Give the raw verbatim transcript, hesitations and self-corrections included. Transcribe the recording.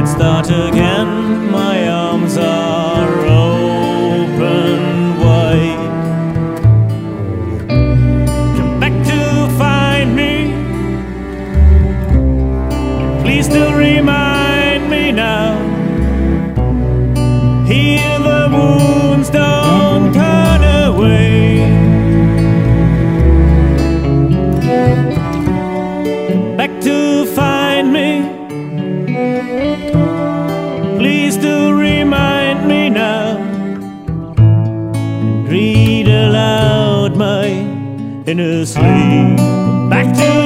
let's start again. My arms are open wide. Come back to find me. Please do remind me now. Hear the wounds, don't turn away. Come back to find me. Please do remind me now, and read aloud my inner sleep. Back to